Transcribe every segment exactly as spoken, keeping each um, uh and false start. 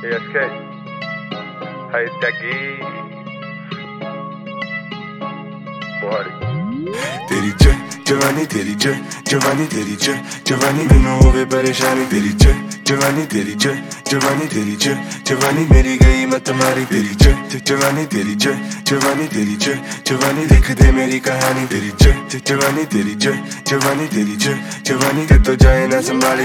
A S K, hey Taggy, party. तेरी ज जवानी तेरी ज जवानी तेरी ज जवानी मैनू होवे परेशानी तेरी ज जवानी तेरी ज जवानी तेरी ज जवानी मेरी गई मत मारी तेरी ज जवानी तेरी ज जवानी तेरी ज जवानी लिख दे मेरी कहानी तेरी ज जवानी तेरी ज जवानी तेरी ज जवानी के तो जाए ना संभाली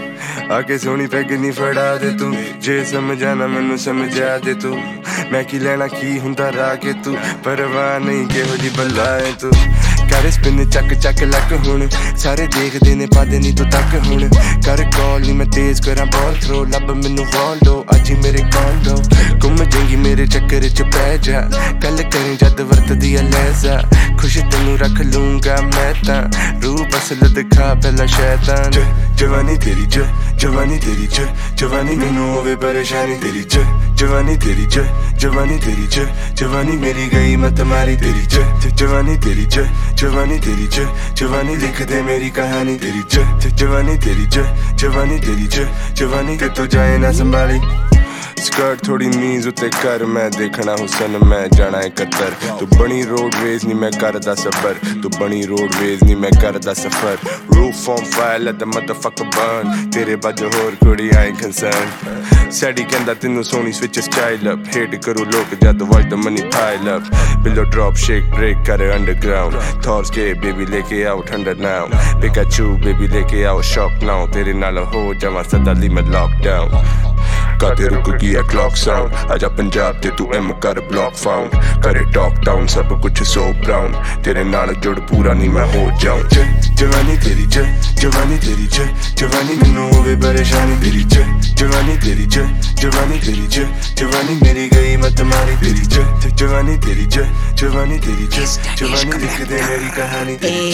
आके सोनी पैग नहीं फड़ा दे तू जे समझाना मैनू समझा दे तू मैं की लेना की हुंदा राह के तू परवाह नहीं केहो जी बल्ला है तू कर स्पिन चक चक लक हुण सारे देखदे ने पादे नहीं तो तक हुण कर कॉल नहीं मैं तेज करा बॉल थ्रो लब मैनू वॉल दो अज मेरे कॉल दो घुम जाएंगी मेरे चक्कर च पै जा गल करें जद वरतदी लहजा खुश तेनू रख लूंगा मैं तां रूप असल दिखा पहला शैतान जवानी तेरी ज जवानी तेरी ज जवानी मैनू होवे परेशानी तेरी ज जवानी तेरी ज जवानी तेरी ज जवानी मेरी गई मत मारी तेरी ज जवानी तेरी ज जवानी तेरी ज जवानी लिख दे मेरी कहानी तेरी ज जवानी तेरी ज जवानी तेरी ज जवानी के तो जाए ना संभाली स्कर्ट थोड़ी नीज उत्ते कर मैं देखना हुसन मैं जाना है कतर तू बनी रोडवेज नहीं मैं करदा सबर तू बनी रोडवेज नहीं मैं करदा सफर roof on fire let the motherfucker burn तेरे बाद होर कुड़ी आई कंसर्न सैडी कहंदा तेनू सोनी स्विच स्टाइल अप हेट करो लोग जद watch the money pile up below drop shake break करे अंडरग्राउंड थॉर्स के बेबी लेके आओ ठंडा नाउ पिकाचू बेबी लेके आओ शॉक नाउ तेरे नाल हो जावा सदा ली मैं लॉकडाउन काते रुक गया क्लॉक साउंड आजा पंजाब ते तू एम कर ब्लॉक फाउंड करे टॉक डाउन सब कुछ सो ब्राउन तेरे नाल जुड़ पूरा नहीं मैं हो जाऊं जवानी तेरी ज जवानी तेरी ज जवानी मैनू होवे परेशानी तेरी ज जवानी तेरी ज जवानी तेरी ज जवानी मेरी गई मत मारी तेरी ज जवानी तेरी ज जवानी तेरी ज जवानी लिख दे मेरी कहानी तेरी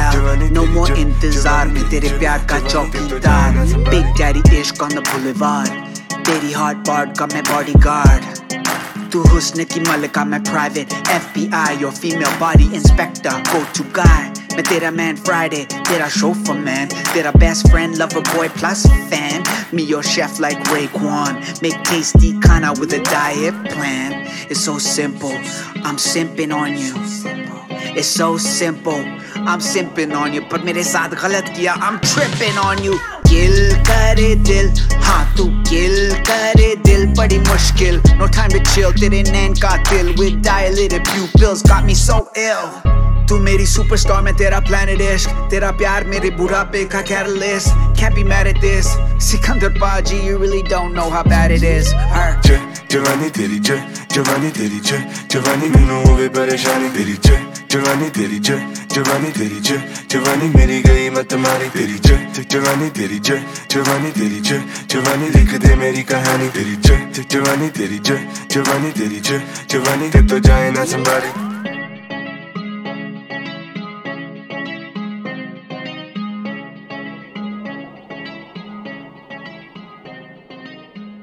ज No more इंतजार में तेरे प्यार का चौकीदार Big Daddy इश्क on the boulevard तेरी हॉट बॉड का मैं बॉडीगार्ड तू हुस्न की मलका मैं private F B I your female body inspector go to guy मैं तेरा man Friday तेरा chauffeur man तेरा best friend lover boy plus fan me your chef like Raekwon make tasty खाना with a diet plan it's so simple I'm simping on you it's so simple I'm simping on you पर मेरे साथ गलत किया I'm tripping on you किल करे दिल हाँ तू किल करे दिल बड़ी मुश्किल no time to chill तेरे नैन का दिल with dilated pupils got me so ill तू मेरी superstar मैं तेरा planet इश्क तेरा प्यार मेरे बुढ़ापे का catalyst can't be mad at this Sikandar बाजी you really don't know how bad it is ज जवानी तेरी ज जवानी तेरी ज जवानी मैनू होवे परेशानी तेरी ज जवानी तेरी ज जवानी तेरी ज जवानी मेरी गई मत मारी तेरी ज जवानी तेरी ज जवानी तेरी ज जवानी लिख दे मेरी कहानी तेरी ज जवानी तेरी ज जवानी तेरी ज जवानी के तो जाए ना संभाली